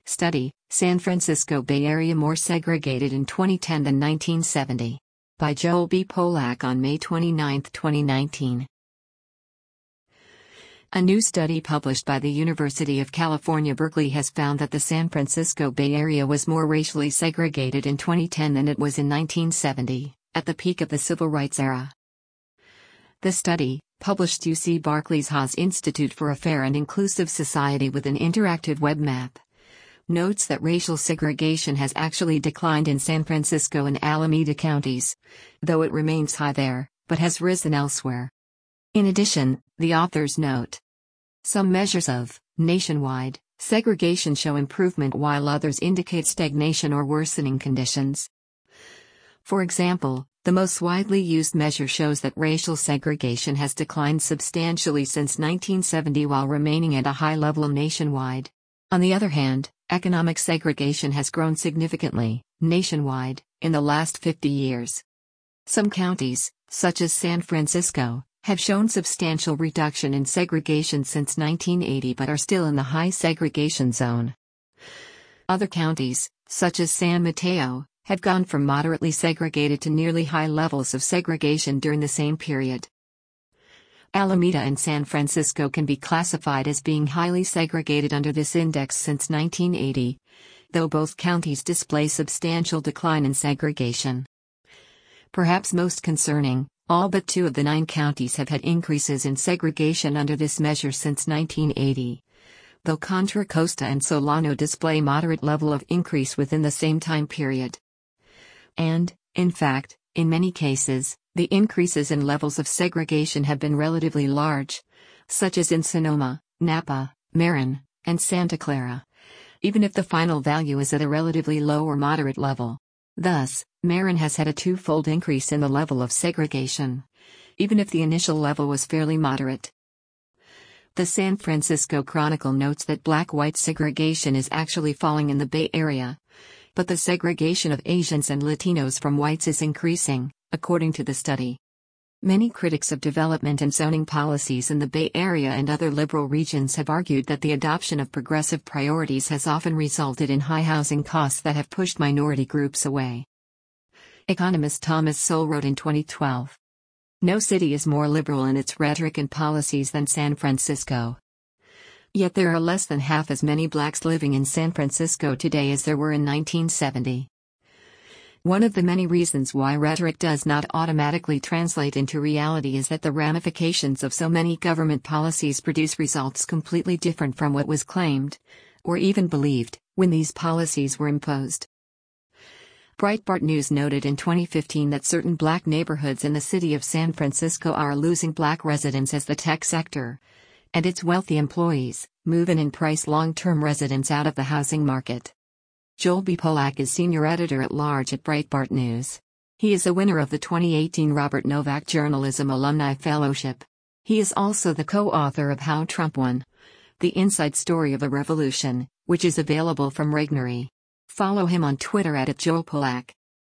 Study, San Francisco Bay Area More Segregated in 2010 than 1970. By Joel B. Polak on May 29, 2019. A new study published by the University of California, Berkeley has found that the San Francisco Bay Area was more racially segregated in 2010 than it was in 1970, at the peak of the Civil Rights era. The study, published UC Berkeley's Haas Institute for a Fair and Inclusive Society with an interactive web map, notes that racial segregation has actually declined in San Francisco and Alameda counties, though it remains high there, but has risen elsewhere. In addition, the authors note, some measures of nationwide segregation show improvement while others indicate stagnation or worsening conditions. For example, the most widely used measure shows that racial segregation has declined substantially since 1970 while remaining at a high level nationwide. On the other hand, economic segregation has grown significantly, nationwide, in the last 50 years. Some counties, such as San Francisco, have shown substantial reduction in segregation since 1980 but are still in the high segregation zone. Other counties, such as San Mateo, have gone from moderately segregated to nearly high levels of segregation during the same period. Alameda and San Francisco can be classified as being highly segregated under this index since 1980, though both counties display substantial decline in segregation. Perhaps most concerning, all but 2 of the 9 counties have had increases in segregation under this measure since 1980, though Contra Costa and Solano display moderate level of increase within the same time period. And, in fact, in many cases, the increases in levels of segregation have been relatively large, such as in Sonoma, Napa, Marin, and Santa Clara, even if the final value is at a relatively low or moderate level. Thus, Marin has had a 2-fold increase in the level of segregation, even if the initial level was fairly moderate. The San Francisco Chronicle notes that black-white segregation is actually falling in the Bay Area, but the segregation of Asians and Latinos from whites is increasing, according to the study. Many critics of development and zoning policies in the Bay Area and other liberal regions have argued that the adoption of progressive priorities has often resulted in high housing costs that have pushed minority groups away. Economist Thomas Sowell wrote in 2012, "No city is more liberal in its rhetoric and policies than San Francisco. Yet there are less than half as many blacks living in San Francisco today as there were in 1970. One of the many reasons why rhetoric does not automatically translate into reality is that the ramifications of so many government policies produce results completely different from what was claimed, or even believed, when these policies were imposed." Breitbart News noted in 2015 that certain black neighborhoods in the city of San Francisco are losing black residents as the tech sector and its wealthy employees move in and price long-term residents out of the housing market. Joel B. Polak is Senior Editor-at-Large at Breitbart News. He is a winner of the 2018 Robert Novak Journalism Alumni Fellowship. He is also the co-author of How Trump Won: The Inside Story of a Revolution, which is available from Regnery. Follow him on Twitter @JoelPolak.